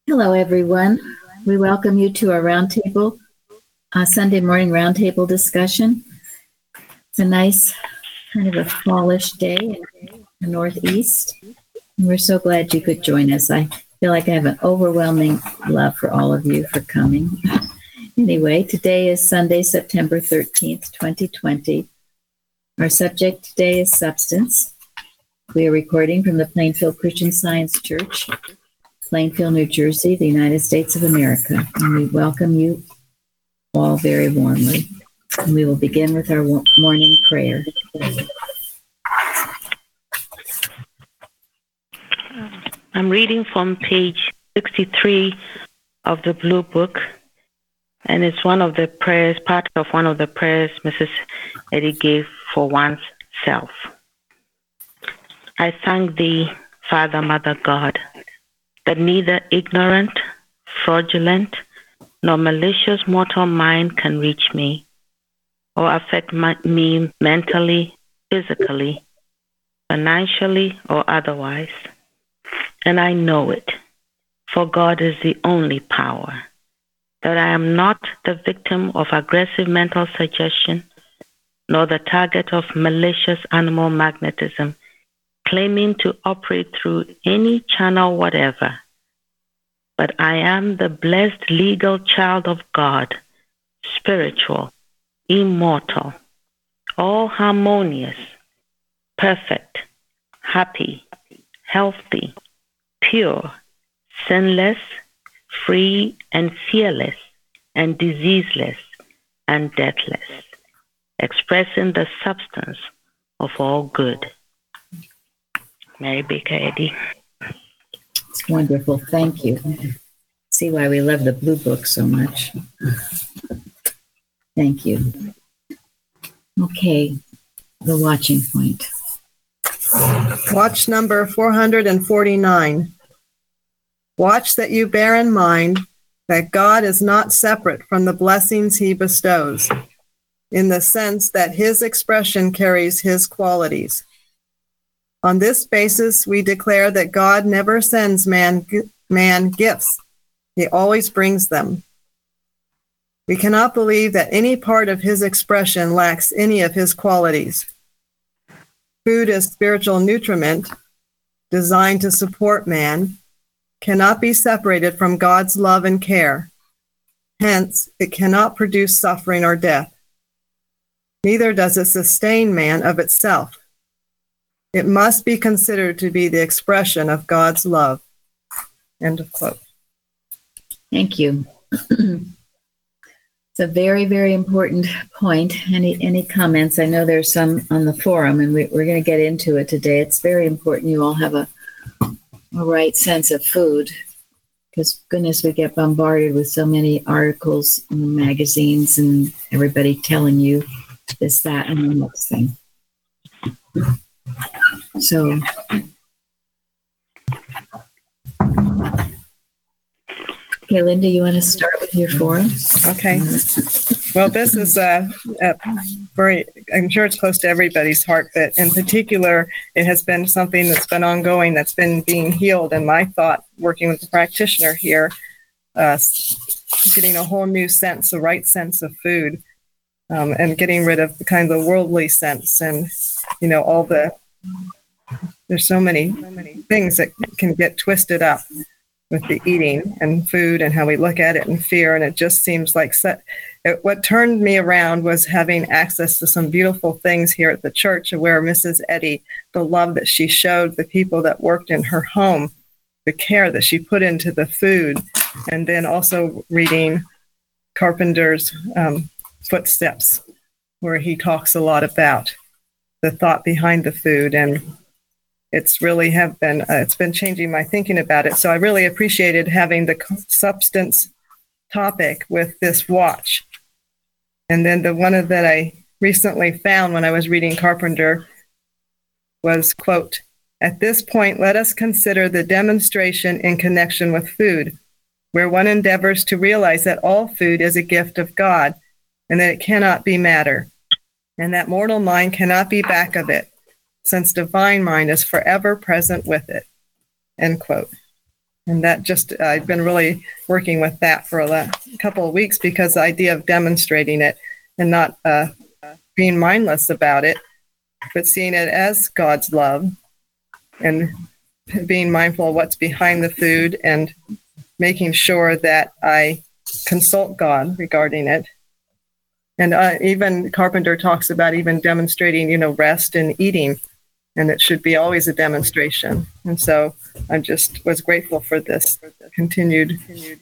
Hello, everyone. We welcome you to our roundtable, Sunday morning roundtable discussion. It's a nice kind of a fallish day in the Northeast. And we're so glad you could join us. I feel like I have an overwhelming love for all of you for coming. Anyway, today is Sunday, September 13th, 2020. Our subject today is substance. We are recording from the Plainfield Christian Science Church, Plainfield, New Jersey, the United States of America. And we welcome you all very warmly. And we will begin with our morning prayer. I'm reading from page 63 of the Blue Book, and it's one of the prayers, part of one of the prayers Mrs. Eddy gave for one's self. I thank thee, Father, Mother, God, that neither ignorant, fraudulent, nor malicious mortal mind can reach me or affect me mentally, physically, financially, or otherwise. And I know it, for God is the only power, that I am not the victim of aggressive mental suggestion, nor the target of malicious animal magnetism, claiming to operate through any channel whatever. But I am the blessed legal child of God, spiritual, immortal, all harmonious, perfect, happy, healthy, pure, sinless, free and fearless, and diseaseless and deathless, expressing the substance of all good. Mary Baker Eddy. It's wonderful. Thank you. See why we love the Blue Book so much. Thank you. Okay, the watching point. Watch number 449. Watch that you bear in mind that God is not separate from the blessings he bestows, in the sense that his expression carries his qualities. On this basis, we declare that God never sends man gifts. He always brings them. We cannot believe that any part of his expression lacks any of his qualities. Food as spiritual nutriment, designed to support man, cannot be separated from God's love and care. Hence, it cannot produce suffering or death. Neither does it sustain man of itself. It must be considered to be the expression of God's love. End of quote. Thank you. It's a very, very important point. Any comments? I know there's some on the forum, and we're going to get into it today. It's very important you all have a right sense of food, because goodness, we get bombarded with so many articles in the magazines and everybody telling you this, that, and the next thing. So, okay, Linda, you want to start with your forum? Okay. Well, this is very, I'm sure it's close to everybody's heart, but in particular, it has been something that's been ongoing, that's been being healed. And my thought, working with the practitioner here, getting a whole new sense, the right sense of food, and getting rid of the kind of the worldly sense and, all there's so many things that can get twisted up with the eating and food and how we look at it in fear. And it just seems like what turned me around was having access to some beautiful things here at the church, where Mrs. Eddy, the love that she showed the people that worked in her home, the care that she put into the food, and then also reading Carpenter's Footsteps, where he talks a lot about the thought behind the food. And it's really it's been changing my thinking about it. So I really appreciated having the substance topic with this watch. And then the one that I recently found when I was reading Carpenter was, quote, "At this point, let us consider the demonstration in connection with food, where one endeavors to realize that all food is a gift of God and that it cannot be matter, and that mortal mind cannot be back of it, since divine mind is forever present with it." End quote. And that just, I've been really working with that for a couple of weeks, because the idea of demonstrating it and not being mindless about it, but seeing it as God's love and being mindful of what's behind the food and making sure that I consult God regarding it. And even Carpenter talks about even demonstrating, rest and eating, and it should be always a demonstration. And so I just was grateful for this continued.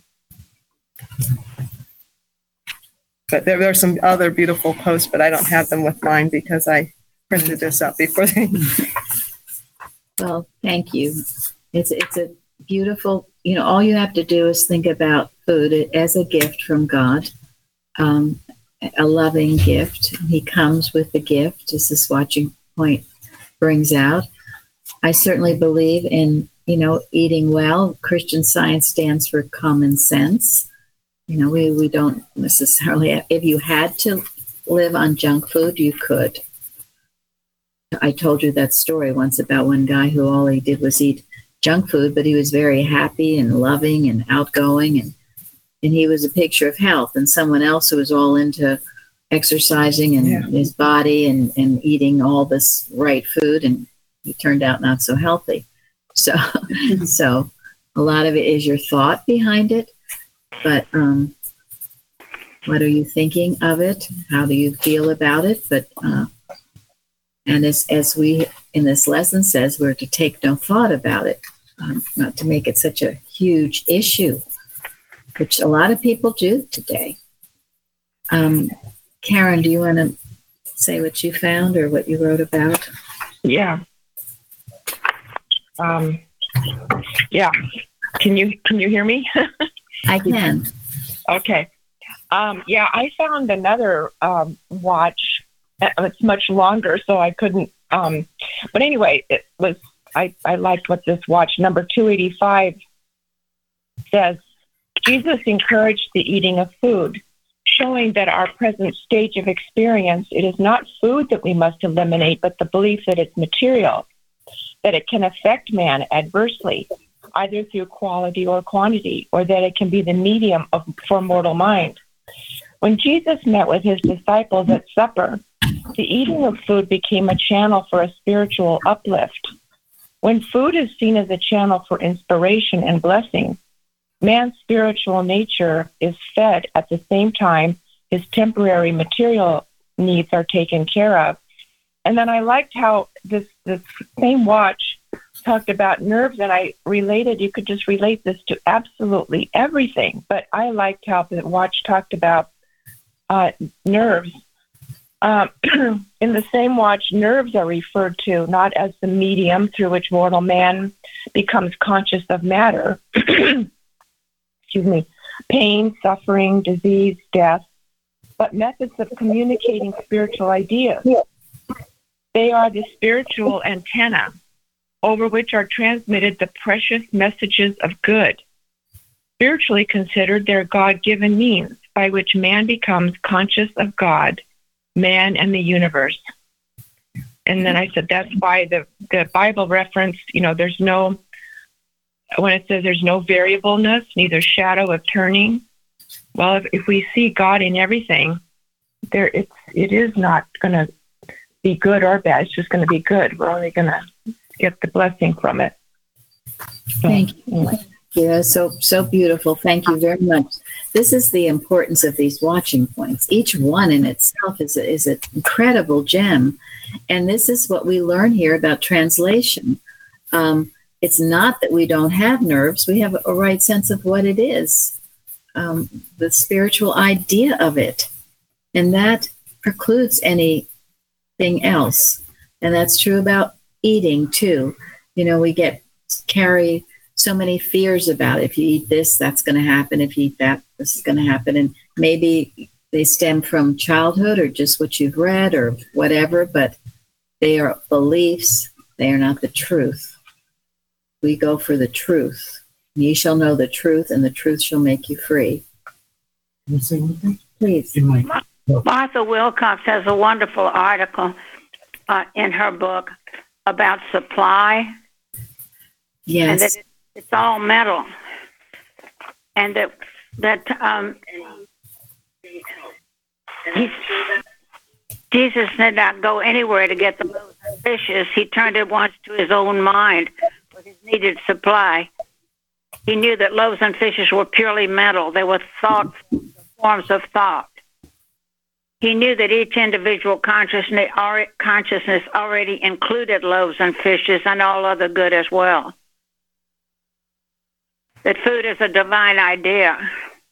But there are some other beautiful posts, but I don't have them with mine because I printed this up before they. Well, thank you. It's a beautiful, all you have to do is think about food as a gift from God, a loving gift. He comes with the gift, as this watching point brings out. I certainly believe in, eating well. Christian Science stands for common sense. We don't necessarily, if you had to live on junk food, you could. I told you that story once about one guy who all he did was eat junk food, but he was very happy and loving and outgoing, and he was a picture of health. And someone else who was all into exercising and his body and eating all this right food, and he turned out not so healthy. So a lot of it is your thought behind it, but what are you thinking of it? How do you feel about it? But and as we in this lesson says, we're to take no thought about it, not to make it such a huge issue, which a lot of people do today. Karen, do you want to say what you found or what you wrote about? Yeah. Yeah. Can you hear me? I can. Okay. Yeah, I found another watch. It's much longer, so I couldn't. But anyway, it was. I liked what this watch number 285 says. Jesus encouraged the eating of food, showing that our present stage of experience, it is not food that we must eliminate, but the belief that it's material, that it can affect man adversely, either through quality or quantity, or that it can be the medium for mortal mind. When Jesus met with his disciples at supper, the eating of food became a channel for a spiritual uplift. When food is seen as a channel for inspiration and blessing, man's spiritual nature is fed at the same time his temporary material needs are taken care of. And then I liked how this same watch talked about nerves, and you could just relate this to absolutely everything. But I liked how the watch talked about nerves. In the same watch, nerves are referred to not as the medium through which mortal man becomes conscious of matter, pain, suffering, disease, death, but methods of communicating spiritual ideas. They are the spiritual antenna over which are transmitted the precious messages of good. Spiritually considered, they're God-given means by which man becomes conscious of God, man, and the universe. And then I said, that's why the Bible reference, there's no, when it says there's no variableness, neither shadow of turning. Well, if we see God in everything, it is not going to be good or bad. It's just going to be good. We're only going to get the blessing from it. Thank you. Yeah, so beautiful. Thank you very much. This is the importance of these watching points. Each one in itself is an incredible gem. And this is what we learn here about translation. It's not that we don't have nerves. We have a right sense of what it is, the spiritual idea of it. And that precludes anything else. And that's true about eating, too. We carry so many fears about it. If you eat this, that's going to happen. If you eat that, this is going to happen. And maybe they stem from childhood or just what you've read or whatever, but they are beliefs. They are not the truth. We go for the truth. Ye shall know the truth, and the truth shall make you free. Can you say anything? Please. Martha Wilcox has a wonderful article in her book about supply. Yes. It's all metal. And Jesus did not go anywhere to get the loaves and fishes. He turned it once to his own mind with his needed supply. He knew that loaves and fishes were purely mental. They were forms of thought. He knew that each individual consciousness already included loaves and fishes and all other good as well. That food is a divine idea.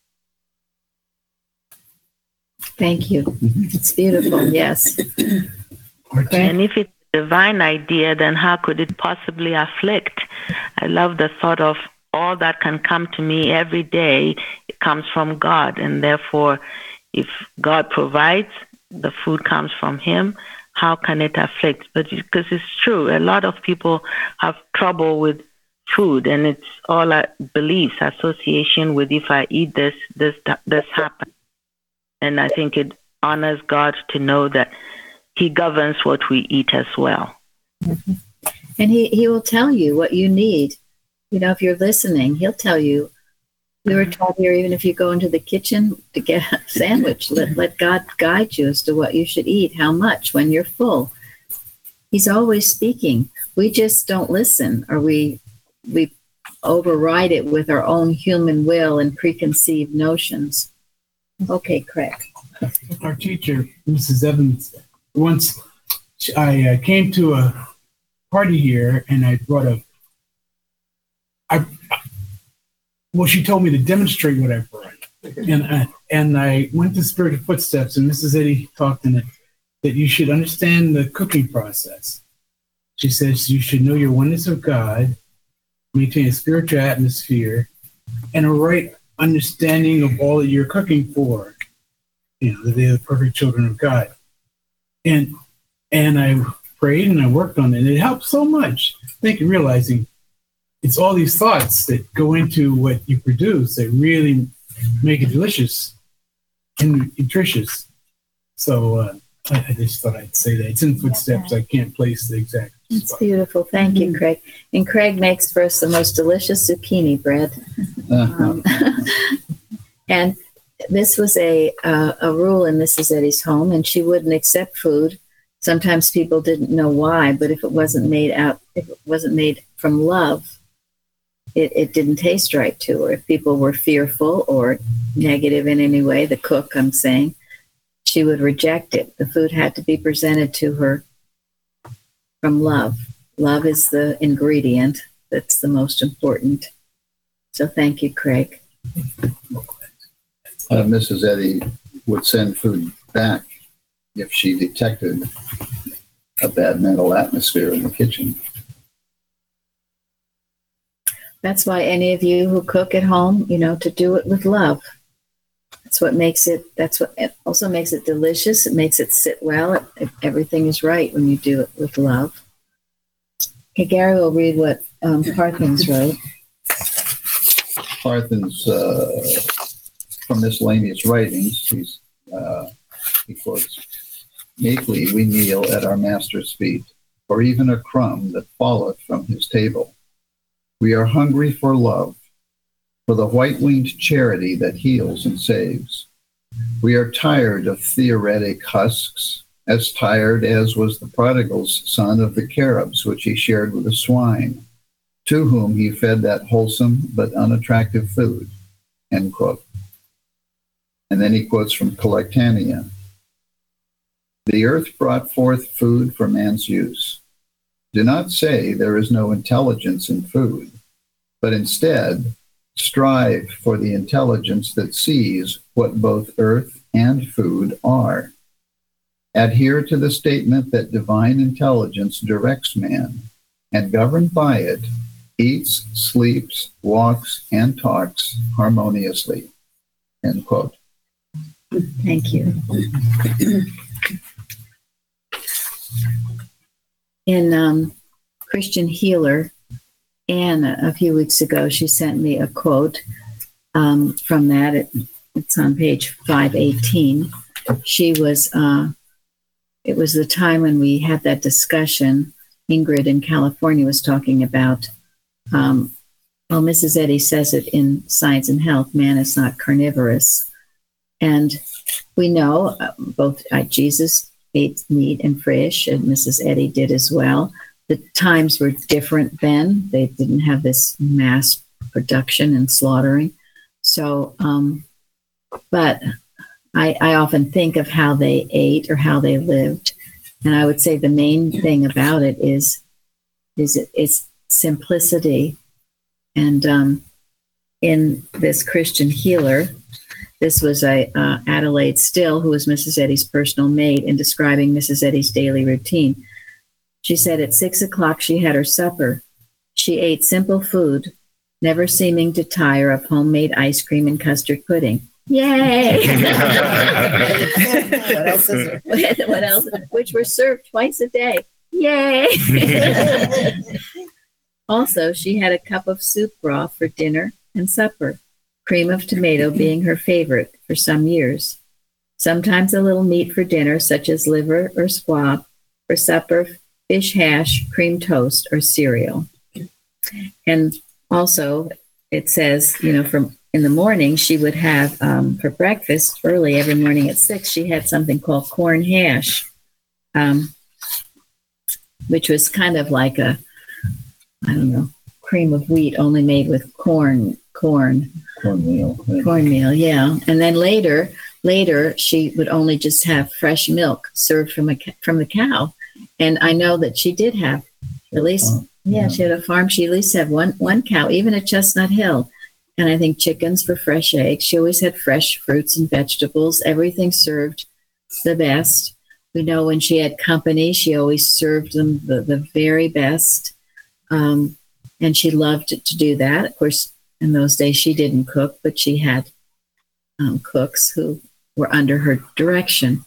Thank you. It's beautiful. Yes. And if it's a divine idea, then how could it possibly afflict? I love the thought of all that can come to me every day. It comes from God, and therefore, if God provides, the food comes from Him. How can it afflict? But because it's true, a lot of people have trouble with food, and it's all beliefs, association with if I eat this happens. And I think it honors God to know that He governs what we eat as well. Mm-hmm. And he will tell you what you need. You know, if you're listening, He'll tell you. We were taught here, even if you go into the kitchen to get a sandwich, let God guide you as to what you should eat, how much, when you're full. He's always speaking. We just don't listen, or we override it with our own human will and preconceived notions. Okay, Craig. Our teacher, Mrs. Evans, once I came to a party here and I brought she told me to demonstrate what I brought. And I went to Spiritual Footsteps, and Mrs. Eddy talked in it that you should understand the cooking process. She says you should know your oneness of God, maintain a spiritual atmosphere, and a right understanding of all that you're cooking for. You know, that they're the perfect children of God. And I prayed and I worked on it, and it helped so much. Realizing it's all these thoughts that go into what you produce that really make it delicious and nutritious. So I just thought I'd say that. It's in Footsteps. I can't place the exact spot. It's beautiful. Thank you, Craig. And Craig makes for us the most delicious zucchini bread. And this was a rule in Mrs. Eddy's home, and she wouldn't accept food. Sometimes people didn't know why, but if it wasn't made from love, it didn't taste right to her. If people were fearful or negative in any way, the cook, I'm saying, she would reject it. The food had to be presented to her from love. Love is the ingredient that's the most important. So thank you, Craig. Mrs. Eddy would send food back if she detected a bad mental atmosphere in the kitchen. That's why any of you who cook at home, to do it with love. That's what also makes it delicious. It makes it sit well. Everything is right when you do it with love. Okay, Gary will read what Parthens wrote. Parthens, from miscellaneous writings, he quotes, "Meekly we kneel at our Master's feet, or even a crumb that falleth from his table. We are hungry for love, for the white-winged charity that heals and saves. We are tired of theoretic husks, as tired as was the prodigal's son of the carobs which he shared with the swine, to whom he fed that wholesome but unattractive food," end quote. And then he quotes from Collectanea, "The earth brought forth food for man's use. Do not say there is no intelligence in food, but instead strive for the intelligence that sees what both earth and food are. Adhere to the statement that divine intelligence directs man, and governed by it, eats, sleeps, walks, and talks harmoniously," end quote. Thank you. In Christian Healer, Anne, a few weeks ago, she sent me a quote from that. It's on page 518. It was the time when we had that discussion. Ingrid in California was talking about well, Mrs. Eddy says it in Science and Health, man is not carnivorous. And we know both Jesus ate meat and fish, and Mrs. Eddy did as well. The times were different then. They didn't have this mass production and slaughtering. So, but I often think of how they ate or how they lived. And I would say the main thing about it is its simplicity. And in this Christian healer, this was Adelaide Still, who was Mrs. Eddy's personal maid, in describing Mrs. Eddy's daily routine. She said at 6 o'clock she had her supper. She ate simple food, never seeming to tire of homemade ice cream and custard pudding. Yay! What else is there? What else? Which were served twice a day. Yay! Also, she had a cup of soup broth for dinner and supper, cream of tomato being her favorite for some years. Sometimes a little meat for dinner, such as liver or squab. For supper, fish hash, cream toast, or cereal. And also, it says, from in the morning, she would have, for breakfast, early every morning at 6, she had something called corn hash, which was kind of like cream of wheat only made with cornmeal. Cornmeal, yeah. And then later she would only just have fresh milk served from the cow. And I know that she did have at least, she had a farm. She at least had one cow, even at Chestnut Hill. And I think chickens for fresh eggs. She always had fresh fruits and vegetables, everything served the best. We know when she had company, she always served them the very best. And she loved to do that. Of course, in those days, she didn't cook, but she had cooks who were under her direction.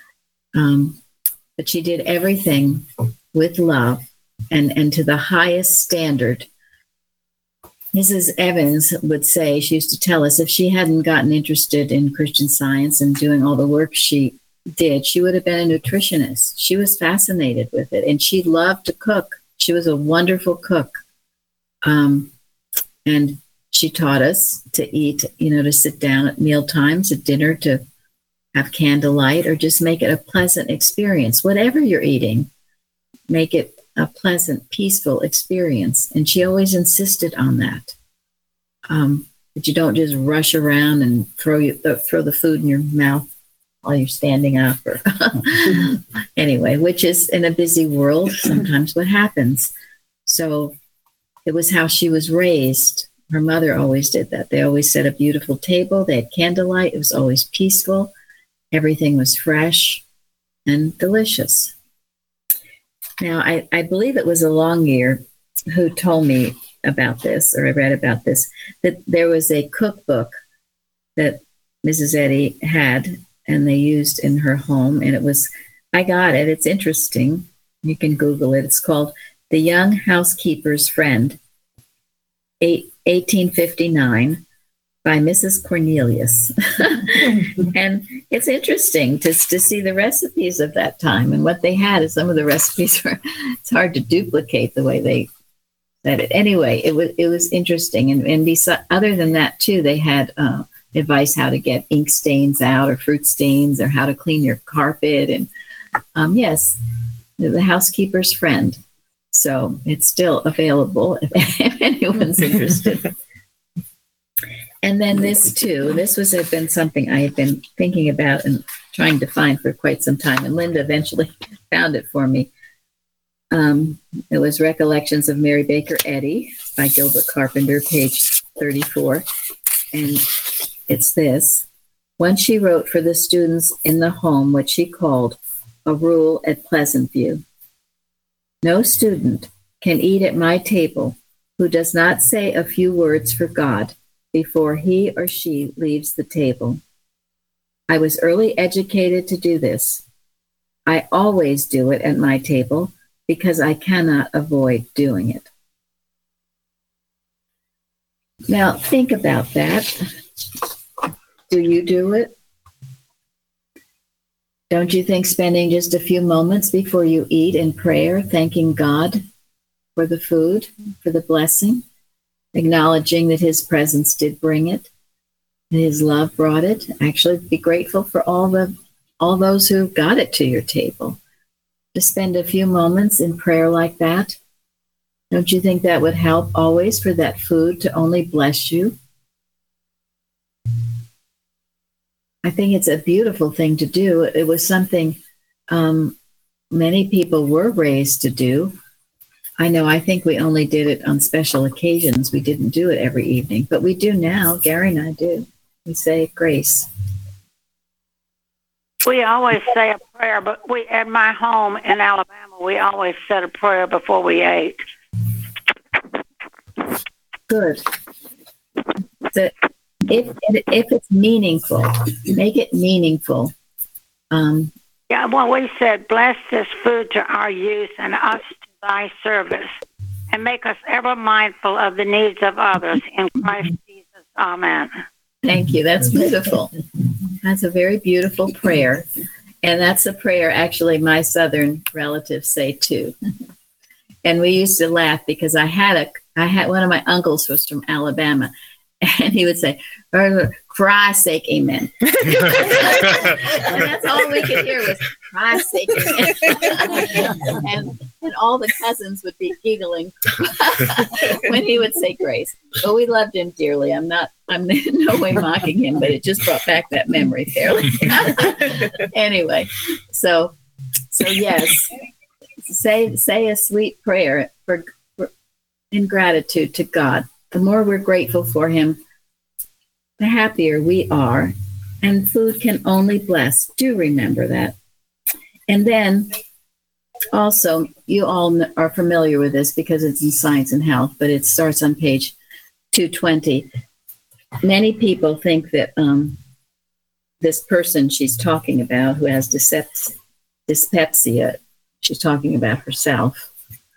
But she did everything with love and to the highest standard. Mrs. Evans would say, she used to tell us, if she hadn't gotten interested in Christian Science and doing all the work she did, she would have been a nutritionist. She was fascinated with it, and she loved to cook. She was a wonderful cook. And she taught us to eat, to sit down at meal times, at dinner, to have candlelight, or just make it a pleasant experience. Whatever you're eating, make it a pleasant, peaceful experience. And she always insisted on that. That you don't just rush around and throw the food in your mouth while you're standing up. Or anyway, which is in a busy world sometimes what happens. So it was how she was raised. Her mother always did that. They always set a beautiful table. They had candlelight. It was always peaceful. Everything was fresh and delicious. Now, I believe it was a Longyear who told me about this, or I read about this, that there was a cookbook that Mrs. Eddy had and they used in her home. And I got it. It's interesting. You can Google it. It's called The Young Housekeeper's Friend, 1859, by Mrs. Cornelius. And it's interesting to see the recipes of that time and what they had. And some of the recipes it's hard to duplicate the way they said it. Anyway, it was interesting. And other than that, too, they had advice how to get ink stains out or fruit stains, or how to clean your carpet. And yes, The Housekeeper's Friend. So it's still available if anyone's interested. And then this too, had been something I had been thinking about and trying to find for quite some time. And Linda eventually found it for me. It was Recollections of Mary Baker Eddy by Gilbert Carpenter, page 34. And it's this. Once she wrote for the students in the home what she called a rule at Pleasant View. No student can eat at my table who does not say a few words for God before he or she leaves the table. I was early educated to do this. I always do it at my table because I cannot avoid doing it. Now, think about that. Do you do it? Don't you think spending just a few moments before you eat in prayer, thanking God for the food, for the blessing, acknowledging that his presence did bring it, and his love brought it. Actually, be grateful for all those who got it to your table. To spend a few moments in prayer like that, don't you think that would help always for that food to only bless you? I think it's a beautiful thing to do. It was something many people were raised to do. I think we only did it on special occasions. We didn't do it every evening, but we do now. Gary and I do. We say grace. We always say a prayer, but at my home in Alabama, we always said a prayer before we ate. Good. So if it's meaningful, make it meaningful. We said, bless this food to our use and us to thy service, and make us ever mindful of the needs of others. In Christ Jesus, amen. Thank you. That's beautiful. That's a very beautiful prayer. And that's a prayer actually my Southern relatives say too. And we used to laugh because I had one of my uncles was from Alabama, and he would say, for Christ's sake, amen. And that's all we could hear was Christ's sake, amen. and all the cousins would be giggling when he would say grace. But we loved him dearly. I'm in no way mocking him, but it just brought back that memory fairly. Anyway, so yes, say a sweet prayer in gratitude to God. The more we're grateful for him, the happier we are. And food can only bless. Do remember that. And then also, you all are familiar with this because it's in Science and Health, but it starts on page 220. Many people think that this person she's talking about who has dyspepsia, she's talking about herself.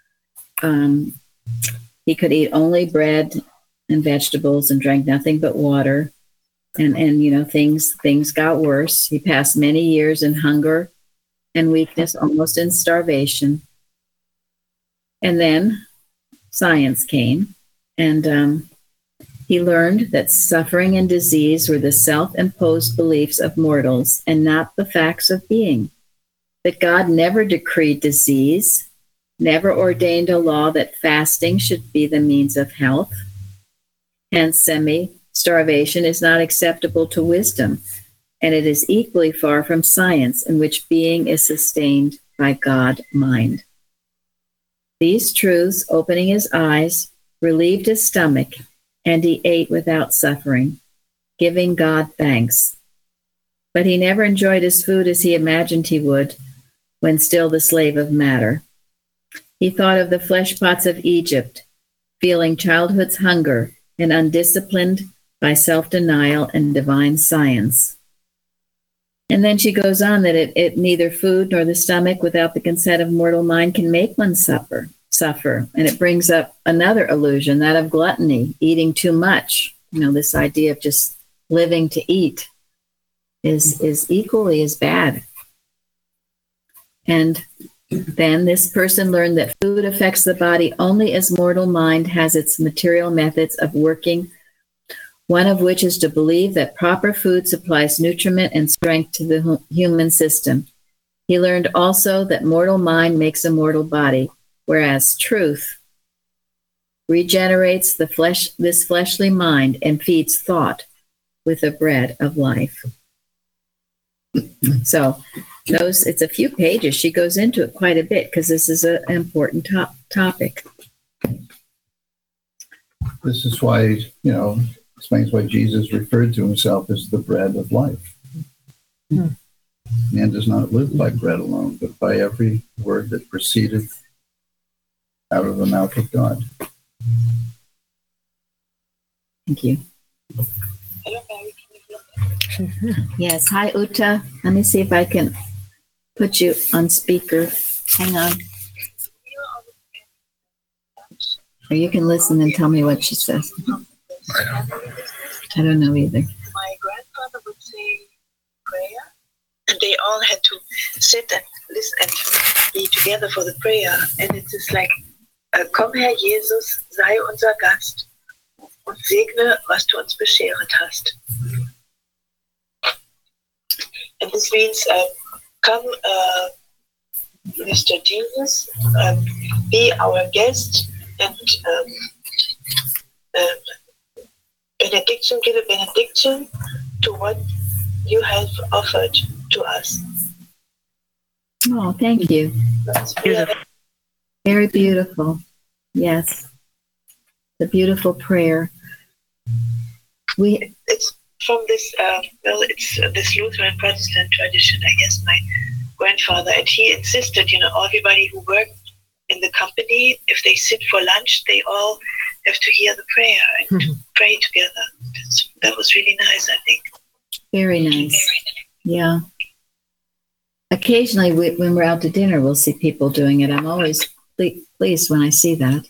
He could eat only bread and vegetables and drank nothing but water. And things got worse. He passed many years in hunger and weakness, almost in starvation. And then science came, and he learned that suffering and disease were the self-imposed beliefs of mortals and not the facts of being. That God never decreed disease, never ordained a law that fasting should be the means of health. Hence, semi-starvation is not acceptable to wisdom, and it is equally far from science, in which being is sustained by God-mind. These truths, opening his eyes, relieved his stomach, and he ate without suffering, giving God thanks. But he never enjoyed his food as he imagined he would, when still the slave of matter. He thought of the flesh pots of Egypt, feeling childhood's hunger and undisciplined by self-denial and divine science. And then she goes on that it neither food nor the stomach without the consent of mortal mind can make one suffer. And it brings up another illusion, that of gluttony, eating too much. This idea of just living to eat is equally as bad. And then this person learned that food affects the body only as mortal mind has its material methods of working, one of which is to believe that proper food supplies nutriment and strength to the human system. He learned also that mortal mind makes a mortal body, whereas truth regenerates this fleshly mind and feeds thought with the bread of life. So it's a few pages. She goes into it quite a bit because this is an important topic. This is why, explains why Jesus referred to himself as the bread of life. Man does not live by bread alone, but by every word that proceedeth out of the mouth of God. Thank you. Yes. Hi, Uta. Let me see if I can put you on speaker. Hang on. Or you can listen and tell me what she says. I don't know either. My grandfather would say prayer, and they all had to sit and listen and be together for the prayer. And it is like, komm Herr Jesus, sei unser Gast. und segne, was du uns bescheret hast. And this means, come, Mr. Jesus, be our guest and benediction, give a benediction to what you have offered to us. Oh, thank you. Very beautiful. Yes. The beautiful prayer. It's from this, it's this Lutheran Protestant tradition, I guess, my grandfather, and he insisted, everybody who worked in the company, if they sit for lunch, they all have to hear the prayer and pray together. That was really nice, I think. Very nice. Yeah. Occasionally, when we're out to dinner, we'll see people doing it. I'm always pleased when I see that.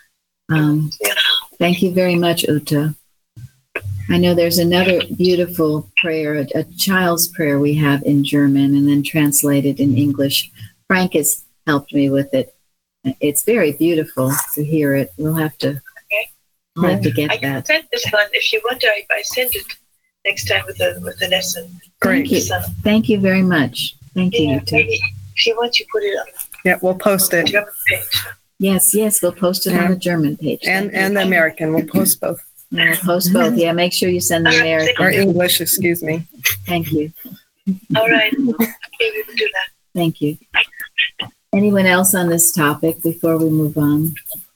Thank you very much, Uta. I know there's another beautiful prayer, a child's prayer we have in German and then translated in English. Frank has helped me with it. It's very beautiful to hear it. We'll have to get I can that. send this one if you want. I send it next time with the lesson. Great. Thank you very much. Thank you, Uta. Maybe if you want, you put it on. Yeah, we'll post it. German page. Yes, we'll post it on the German page. And the American. We'll post both. We'll post both. Yeah, make sure you send the American. Or English, excuse me. Thank you. All right. Okay, we will do that. Thank you. Anyone else on this topic before we move on?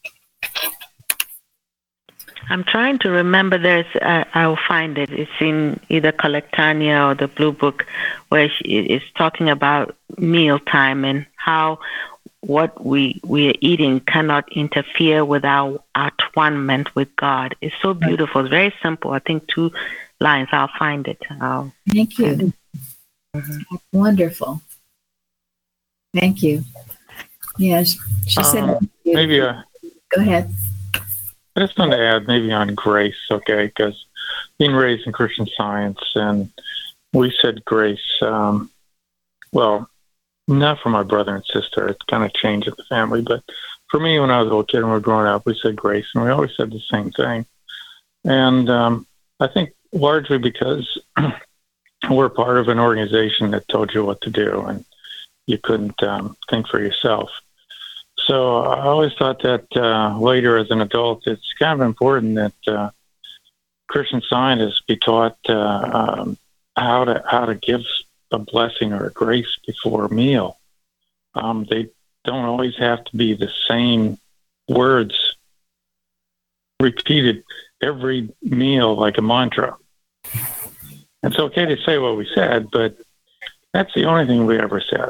I'm trying to remember. I'll find it. It's in either Collectania or the Blue Book, where it's talking about mealtime and how what we are eating cannot interfere with our atonement with God. It's so beautiful. It's very simple. I think 2 lines. I'll find it. Thank you. Wonderful. Thank you. Yes, she said. Maybe Go ahead. I just want to add maybe on grace, okay? Because being raised in Christian Science, and we said grace. Well, not for my brother and sister. It kind of changed in the family, but for me, when I was a little kid and we were growing up, we said grace, and we always said the same thing. And I think largely because we're part of an organization that told you what to do, and you couldn't think for yourself. So I always thought that later as an adult, it's kind of important that Christian scientists be taught how to give a blessing or a grace before a meal. They don't always have to be the same words repeated every meal like a mantra. It's okay to say what we said, but that's the only thing we ever said.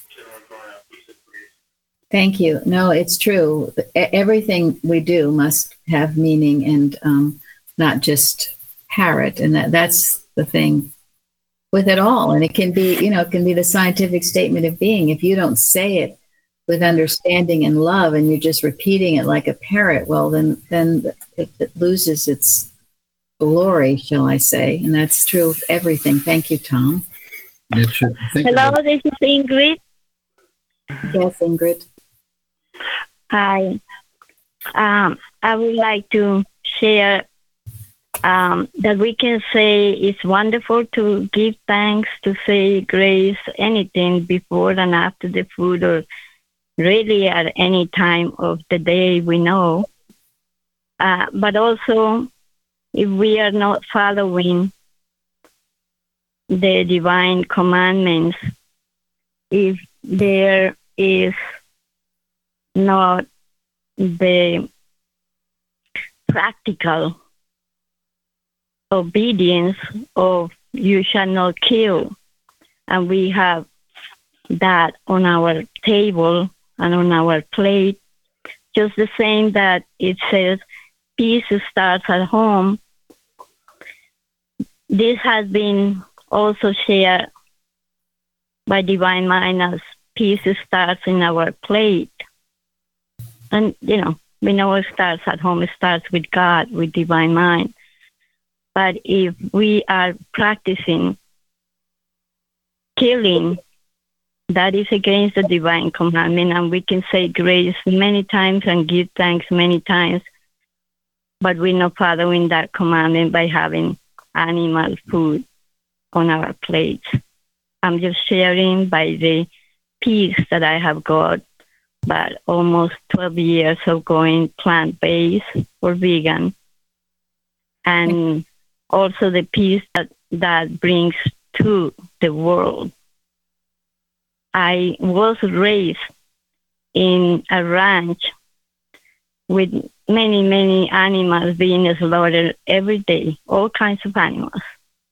Thank you. No, it's true. Everything we do must have meaning and not just parrot. And that's the thing with it all. And it can be, it can be the scientific statement of being. If you don't say it with understanding and love and you're just repeating it like a parrot, well, then it loses its glory, shall I say. And that's true of everything. Thank you, Tom. Hello, this is Ingrid. Yes, Ingrid. Hi. I would like to share that we can say it's wonderful to give thanks, to say grace, anything before and after the food, or really at any time of the day we know. But also, if we are not following the divine commandments, if there is not the practical obedience of you shall not kill, and we have that on our table and on our plate, just the same that it says peace starts at home. This has been also shared by Divine Mind as peace starts in our plate. And, we know it starts at home. It starts with God, with Divine Mind. But if we are practicing killing, that is against the divine commandment, and we can say grace many times and give thanks many times. but we're not following that commandment by having animal food on our plates. I'm just sharing by the peace that I have got, but almost 12 years of going plant-based or vegan. And also the peace that brings to the world. I was raised in a ranch with many, many animals being slaughtered every day, all kinds of animals.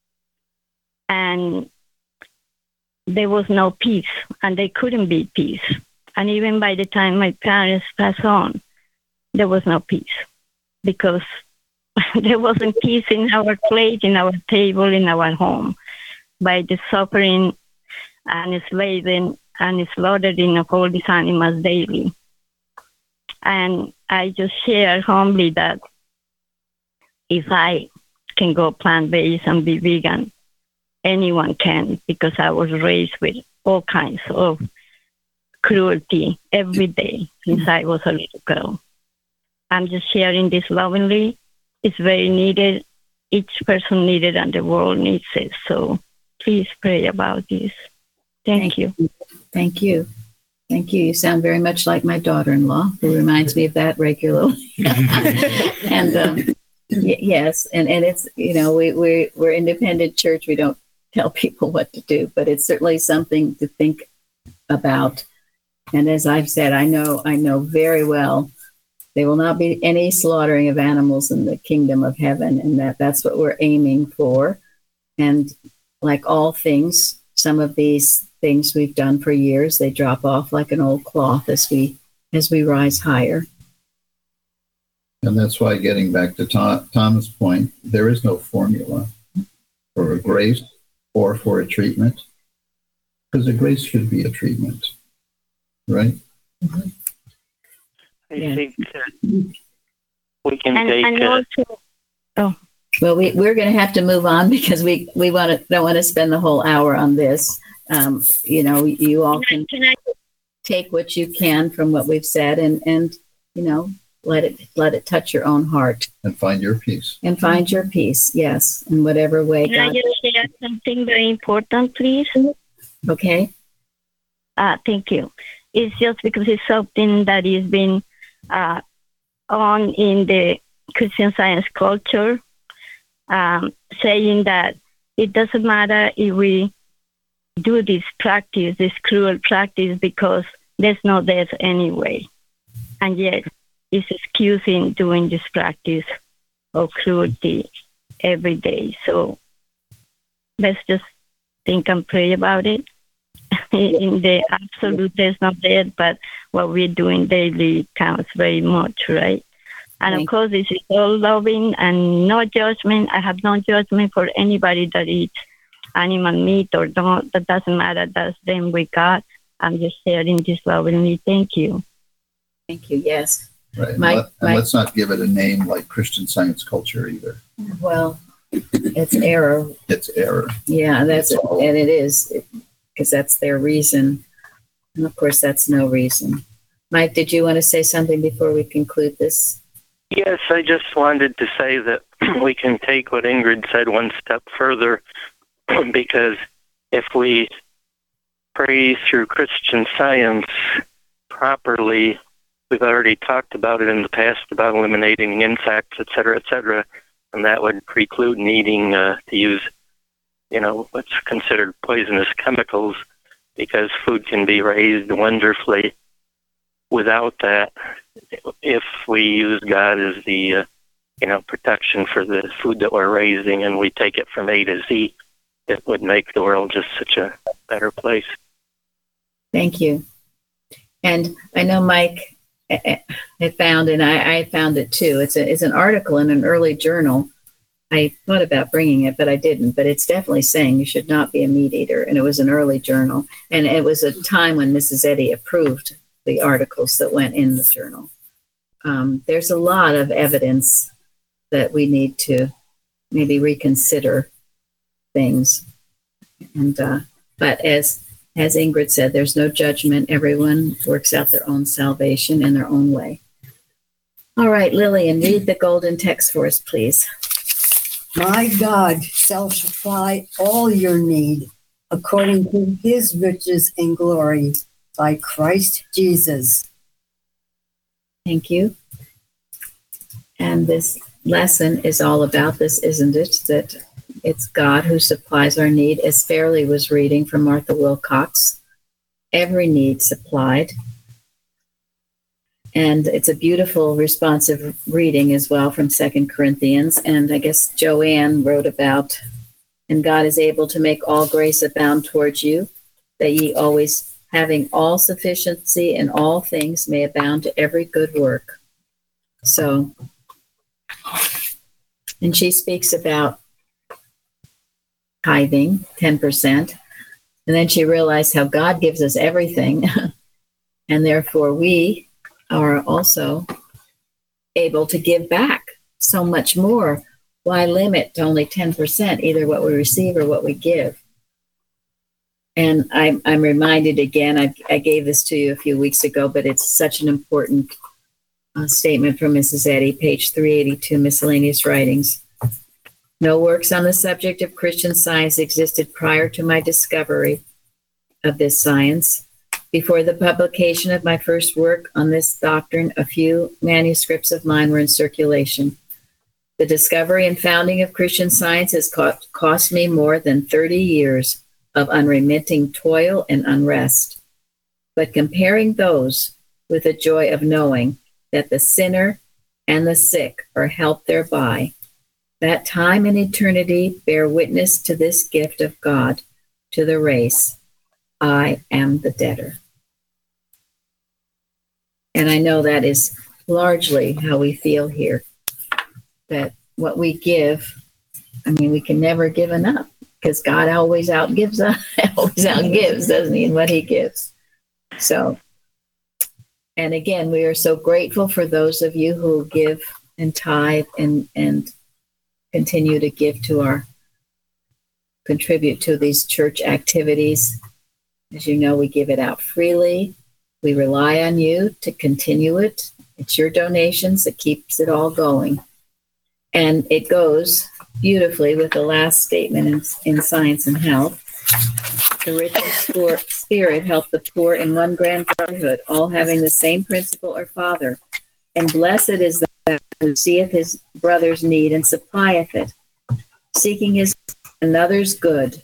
And there was no peace, and there couldn't be peace. And even by the time my parents passed on, there was no peace because there wasn't peace in our plate, in our table, in our home, by the suffering and slaving and slaughtering of all these animals daily. And I just share humbly that if I can go plant-based and be vegan, anyone can, because I was raised with all kinds of cruelty every day since I was a little girl. I'm just sharing this lovingly. It's very needed. Each person needs it and the world needs it. So please pray about this. Thank you. Thank you. Thank you. You sound very much like my daughter-in-law, who reminds me of that regularly. And yes, and it's, you know, we're independent church. We don't tell people what to do, but it's certainly something to think about. And as I've said, I know very well there will not be any slaughtering of animals in the kingdom of heaven, and that's what we're aiming for. And like all things, some of these things we've done for years, they drop off like an old cloth as we rise higher. And that's why, getting back to Tom's point, there is no formula for a grace or for a treatment, because a grace should be a treatment, right? Mm-hmm. I think that we can take. Well, we're going to have to move on because we don't want to spend the whole hour on this. You know, you all can take what you can from what we've said, and you know, let it touch your own heart and find your peace. And find your peace, yes, in whatever way. Can I just share something very important, please? Okay. Thank you. It's just because it's something that is been on in the Christian Science culture, saying that it doesn't matter if we do this practice, this cruel practice, because there's no death anyway. And yet it's excusing doing this practice of cruelty every day. So let's just think and pray about it. In the absolute, there's no death, but what we're doing daily counts very much, right? And of course, this is all loving and no judgment. I have no judgment for anybody that eats animal meat or don't. That doesn't matter. That's them with God. I'm just sharing this lovingly. Thank you. Thank you. Yes. Right. Let's not give it a name like Christian Science culture either. Well, it's error. It's error. Yeah, that's it. And it is, because that's their reason. And of course, that's no reason. Mike, did you want to say something before we conclude this? Yes, I just wanted to say that we can take what Ingrid said one step further, because if we pray through Christian Science properly, we've already talked about it in the past about eliminating insects, et cetera, and that would preclude needing to use, you know, what's considered poisonous chemicals, because food can be raised wonderfully without that. If we use God as the, protection for the food that we're raising, and we take it from A to Z, it would make the world just such a better place. Thank you. And I know Mike had found, and I found it too. It's an article in an early journal. I thought about bringing it, but I didn't. But it's definitely saying you should not be a meat eater. And it was an early journal. And it was a time when Mrs. Eddy approved the articles that went in the journal. There's a lot of evidence that we need to maybe reconsider things. And but as Ingrid said, there's no judgment. Everyone works out their own salvation in their own way. All right, Lillian, read the golden text for us, please. My God shall supply all your need according to his riches and glory by Christ Jesus. Thank you. And this lesson is all about this, isn't it? That it's God who supplies our need, as Fairley was reading from Martha Wilcox. Every need supplied. And it's a beautiful, responsive reading as well from 2 Corinthians. And I guess Joanne wrote about, and God is able to make all grace abound towards you, that ye always having all sufficiency in all things may abound to every good work. So, and she speaks about tithing, 10%. And then she realized how God gives us everything. And therefore we are also able to give back so much more. Why limit to only 10%, either what we receive or what we give? And I'm reminded again, I gave this to you a few weeks ago, but it's such an important statement from Mrs. Eddy, page 382, Miscellaneous Writings. No works on the subject of Christian Science existed prior to my discovery of this science. Before the publication of my first work on this doctrine, a few manuscripts of mine were in circulation. The discovery and founding of Christian Science has cost me more than 30 years of unremitting toil and unrest. But comparing those with the joy of knowing that the sinner and the sick are helped thereby, that time and eternity bear witness to this gift of God to the race, I am the debtor. And I know that is largely how we feel here, that what we give, I mean, we can never give enough because God always outgives us, always outgives, doesn't he, in what he gives. So, and again, we are so grateful for those of you who give and tithe and continue to give to contribute to these church activities. As you know, we give it out freely. We rely on you to continue it. It's your donations that keeps it all going. And it goes beautifully with the last statement in Science and Health. The rich in spirit help the poor in one grand brotherhood, all having the same principle or Father. And blessed is the man who seeth his brother's need and supplieth it, seeking his another's good.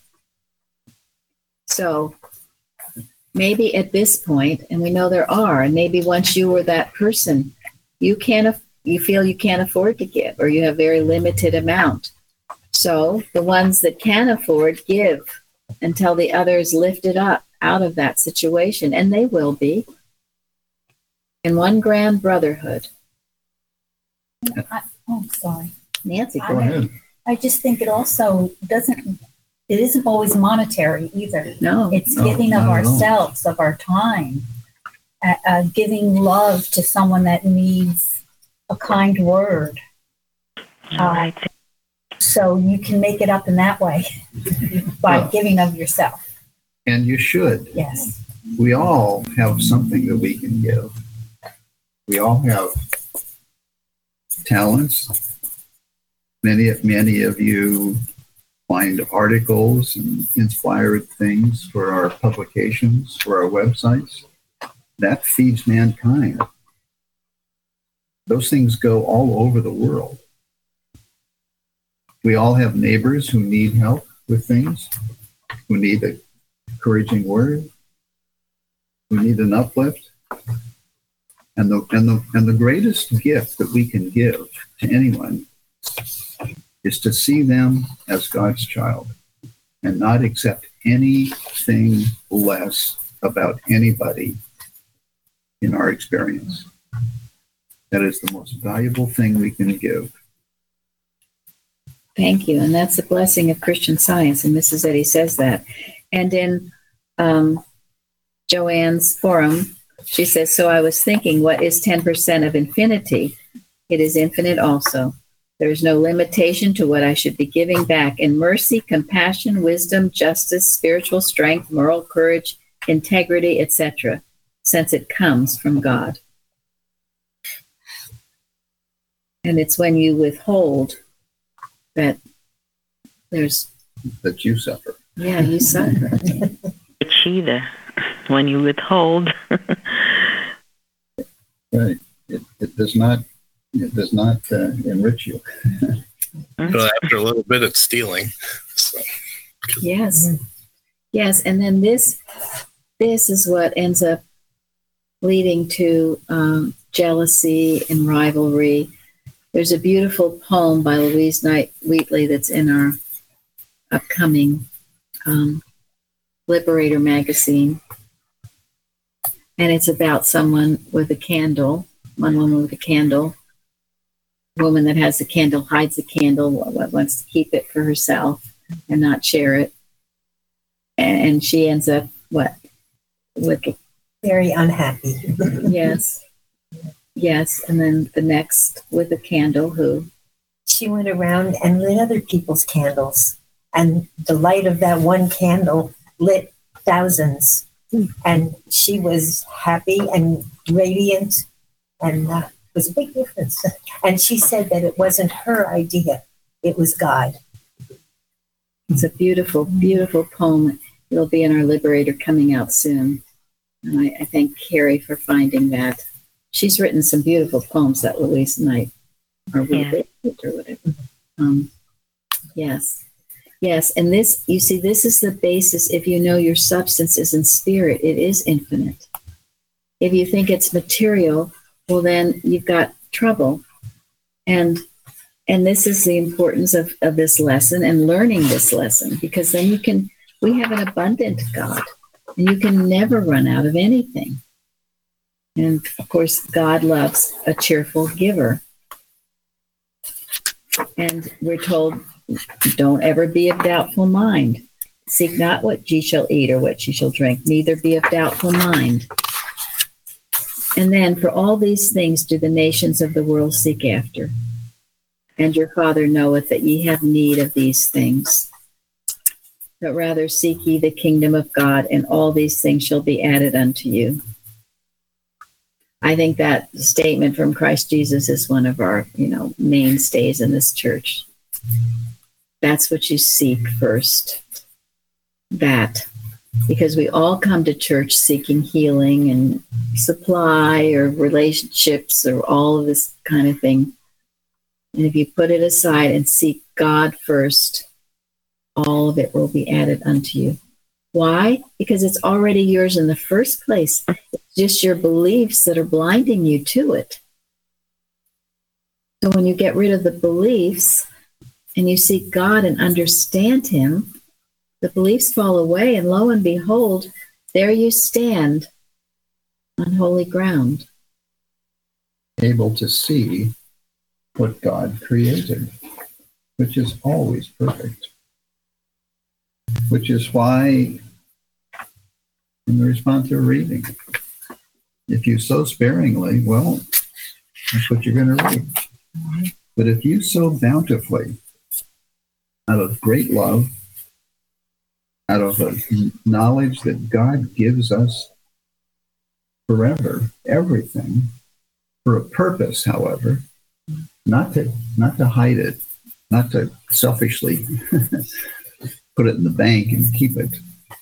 So maybe at this point, and we know there are, and maybe once you were that person, you feel you can't afford to give, or you have very limited amount. So the ones that can afford, give until the others lifted up out of that situation, and they will be in one grand brotherhood. Sorry. Nancy, go ahead. I just think it also it isn't always monetary either. No. It's giving of ourselves, of our time, giving love to someone that needs a kind word. So you can make it up in that way by giving of yourself. And you should. Yes. We all have something that we can give. We all have talents. Many of you find articles and inspired things for our publications, for our websites. That feeds mankind. Those things go all over the world. We all have neighbors who need help with things, who need an encouraging word, who need an uplift. And the greatest gift that we can give to anyone is to see them as God's child and not accept anything less about anybody in our experience. That is the most valuable thing we can give. Thank you. And that's the blessing of Christian Science. And Mrs. Eddy says that. And in Joanne's forum, she says, so I was thinking, what is 10% of infinity? It is infinite also. There is no limitation to what I should be giving back in mercy, compassion, wisdom, justice, spiritual strength, moral courage, integrity, etc., since it comes from God. And it's when you withhold that that you suffer. Yeah, you suffer. Either when you withhold. Right. It does not enrich you. Well, after a little bit, it's stealing. So. Yes. Yes. And then this is what ends up leading to jealousy and rivalry. There's a beautiful poem by Louise Knight Wheatley that's in our upcoming Liberator magazine. And it's about someone with a candle, one woman with a candle. A woman that has the candle hides the candle, wants to keep it for herself and not share it. And she ends up, very unhappy. Yes. Yes. And then the next with a candle, who? She went around and lit other people's candles. And the light of that one candle lit thousands. And she was happy and radiant, and it was a big difference. And she said that it wasn't her idea, it was God. It's a beautiful, beautiful poem. It'll be in our Liberator coming out soon. And I thank Carrie for finding that. She's written some beautiful poems, that Louise Knight, or whatever. Yes. Yes, and this, you see, this is the basis. If you know your substance is in spirit, it is infinite. If you think it's material, well, then you've got trouble. And this is the importance of this lesson and learning this lesson, because then we have an abundant God, and you can never run out of anything. And of course, God loves a cheerful giver. And we're told, don't ever be of doubtful mind. Seek not what ye shall eat or what ye shall drink, neither be of doubtful mind. And then, for all these things do the nations of the world seek after. And your Father knoweth that ye have need of these things. But rather seek ye the kingdom of God, and all these things shall be added unto you. I think that statement from Christ Jesus is one of our, mainstays in this church. That's what you seek first. That. Because we all come to church seeking healing and supply or relationships or all of this kind of thing. And if you put it aside and seek God first, all of it will be added unto you. Why? Because it's already yours in the first place. It's just your beliefs that are blinding you to it. So when you get rid of the beliefs and you seek God and understand Him, the beliefs fall away, and lo and behold, there you stand on holy ground. Able to see what God created, which is always perfect. Which is why, in the response to reading, if you sow sparingly, well, that's what you're going to reap. But if you sow bountifully, out of great love, out of a knowledge that God gives us forever, everything, for a purpose, however, not to hide it, not to selfishly put it in the bank and keep it,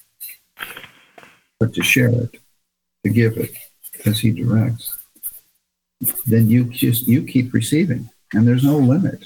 but to share it, to give it, as He directs. Then you keep receiving, and there's no limit.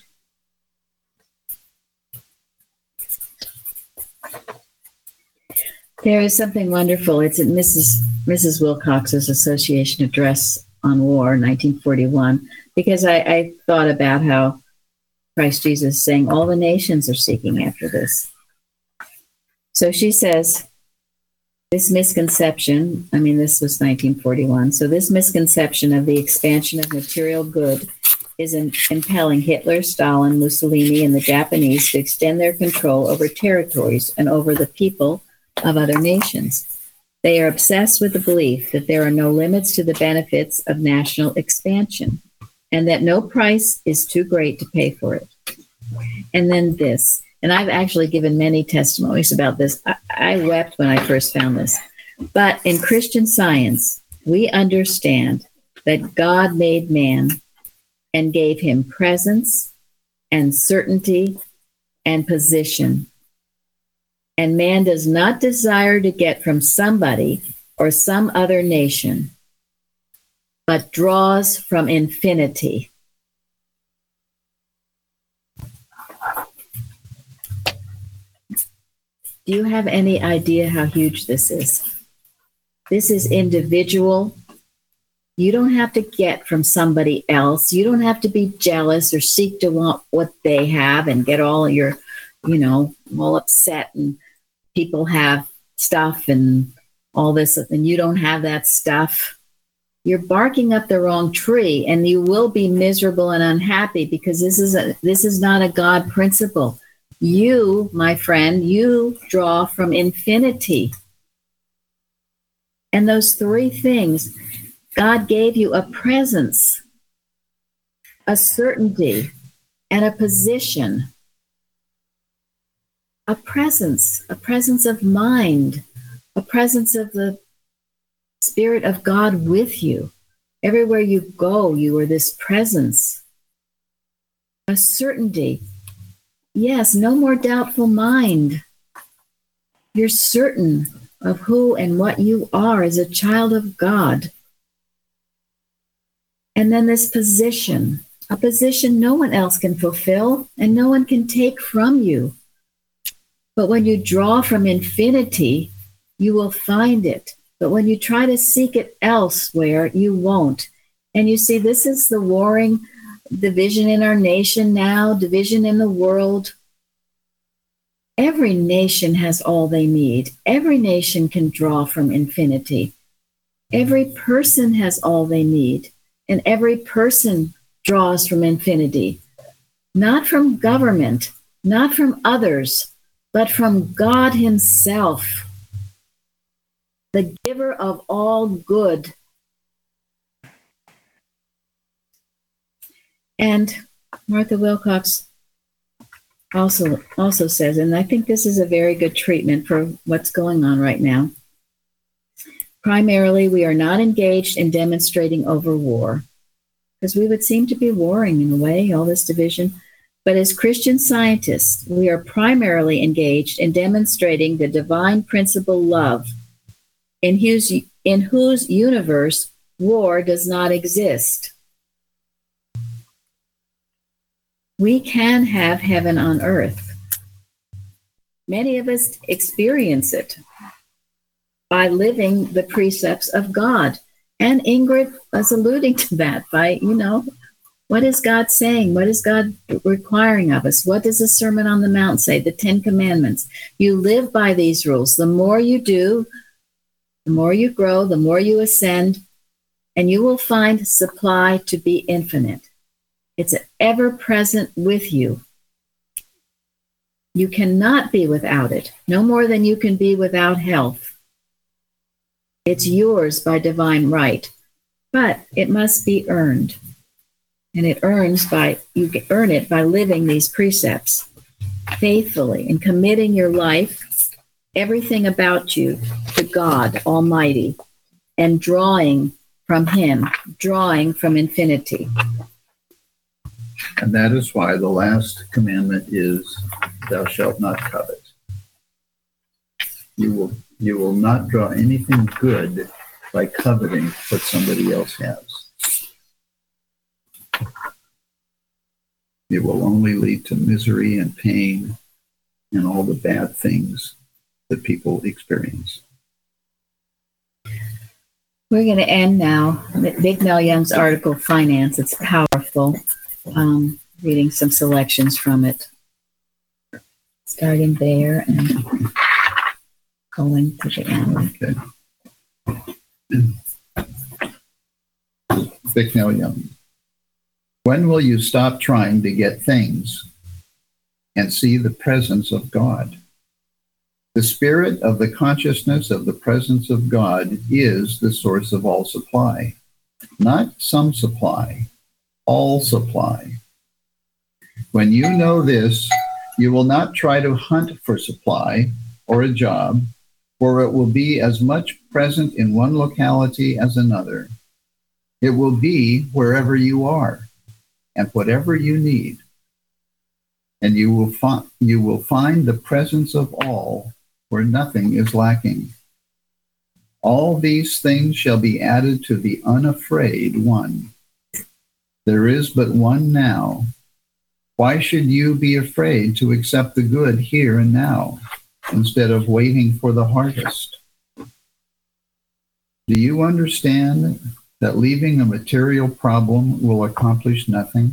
There is something wonderful. It's in Mrs. Wilcox's Association Address on War, 1941, because I thought about how Christ Jesus is saying all the nations are seeking after this. So she says, this misconception, this was 1941, so this misconception of the expansion of material good is impelling Hitler, Stalin, Mussolini, and the Japanese to extend their control over territories and over the people of other nations. They are obsessed with the belief that there are no limits to the benefits of national expansion and that no price is too great to pay for it. And then this, and I've actually given many testimonies about this. I wept when I first found this. But in Christian Science, we understand that God made man and gave him presence and certainty and position. And man does not desire to get from somebody or some other nation, but draws from infinity. Do you have any idea how huge this is? This is individual. You don't have to get from somebody else. You don't have to be jealous or seek to want what they have and get all your, all upset and people have stuff and all this and you don't have that stuff. You're barking up the wrong tree and you will be miserable and unhappy because this is not a God principle. You, my friend, you draw from infinity. And those three things, God gave you a presence, a certainty, and a position. A presence of mind, a presence of the Spirit of God with you. Everywhere you go, you are this presence. A certainty. Yes, no more doubtful mind. You're certain of who and what you are as a child of God. And then this position, a position no one else can fulfill and no one can take from you. But when you draw from infinity, you will find it. But when you try to seek it elsewhere, you won't. And you see, this is the warring division in our nation now, division in the world. Every nation has all they need. Every nation can draw from infinity. Every person has all they need. And every person draws from infinity. Not from government, not from others, but from God himself, the giver of all good. And Martha Wilcox also says, and I think this is a very good treatment for what's going on right now. Primarily, we are not engaged in demonstrating over war, because we would seem to be warring in a way, all this division. But as Christian scientists, we are primarily engaged in demonstrating the divine principle love, in whose universe war does not exist. We can have heaven on earth. Many of us experience it by living the precepts of God. And Ingrid was alluding to that by, what is God saying? What is God requiring of us? What does the Sermon on the Mount say? The 10 Commandments. You live by these rules. The more you do, the more you grow, the more you ascend, and you will find supply to be infinite. It's ever present with you. You cannot be without it, no more than you can be without health. It's yours by divine right, but it must be earned. And you earn it by living these precepts faithfully and committing your life, everything about you, to God Almighty and drawing from him, drawing from infinity. And that is why the last commandment is, thou shalt not covet. You will not draw anything good by coveting what somebody else has. It will only lead to misery and pain and all the bad things that people experience. We're going to end now. Big Mel Young's article, Finance. It's powerful. Reading some selections from it. Starting there and going to the end. Okay. Bicknell Young. When will you stop trying to get things and see the presence of God? The spirit of the consciousness of the presence of God is the source of all supply. Not some supply, all supply. When you know this, you will not try to hunt for supply or a job, for it will be as much present in one locality as another. It will be wherever you are. and whatever you need. And you will find the presence of all where nothing is lacking. All these things shall be added to the unafraid one. There is but one now. Why should you be afraid to accept the good here and now, instead of waiting for the harvest? Do you understand that leaving a material problem will accomplish nothing?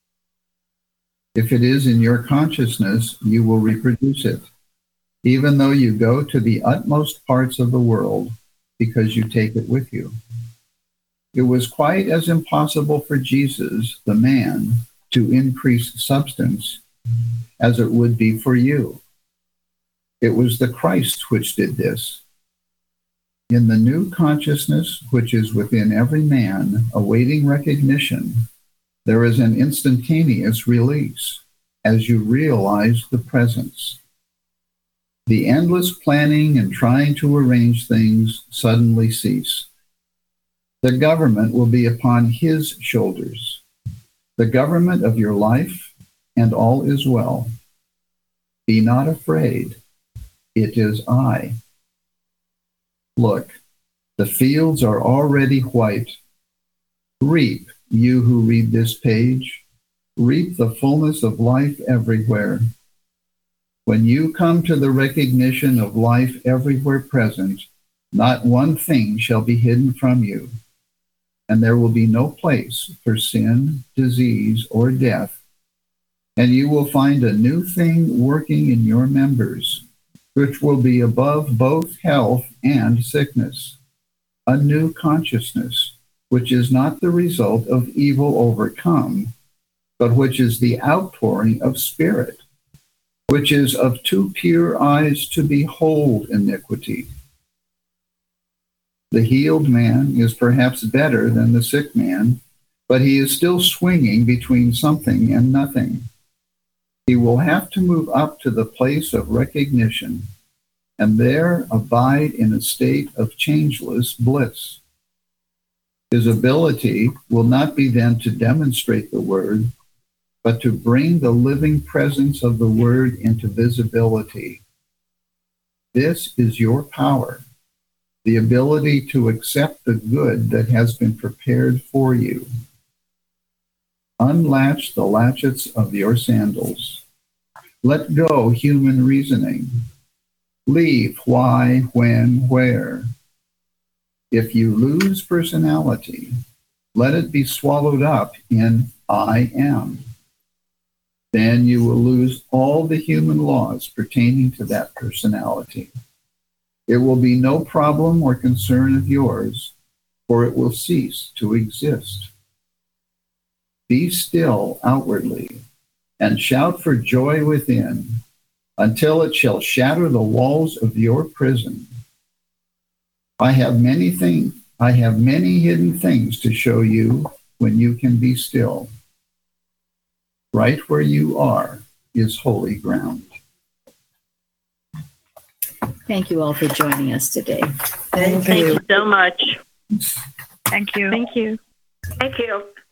If it is in your consciousness, you will reproduce it, even though you go to the utmost parts of the world, because you take it with you. It was quite as impossible for Jesus, the man, to increase substance as it would be for you. It was the Christ which did this. In the new consciousness which is within every man, awaiting recognition, there is an instantaneous release as you realize the presence. The endless planning and trying to arrange things suddenly cease. The government will be upon his shoulders, the government of your life, and all is well. Be not afraid. It is I. Look, the fields are already white. Reap, you who read this page. Reap the fullness of life everywhere. When you come to the recognition of life everywhere present, not one thing shall be hidden from you, and there will be no place for sin, disease, or death, and you will find a new thing working in your members, which will be above both health and sickness, a new consciousness, which is not the result of evil overcome, but which is the outpouring of spirit, which is of too pure eyes to behold iniquity. The healed man is perhaps better than the sick man, but he is still swinging between something and nothing. He will have to move up to the place of recognition and there abide in a state of changeless bliss. His ability will not be then to demonstrate the word, but to bring the living presence of the word into visibility. This is your power, the ability to accept the good that has been prepared for you. Unlatch the latchets of your sandals. Let go human reasoning. Leave why, when, where. If you lose personality, let it be swallowed up in I am. Then you will lose all the human laws pertaining to that personality. It will be no problem or concern of yours, for it will cease to exist. Be still outwardly, and shout for joy within, until it shall shatter the walls of your prison. I have many hidden things to show you when you can be still. Right where you are is holy ground. Thank you all for joining us today. Thank you so much. Thank you. Thank you. Thank you.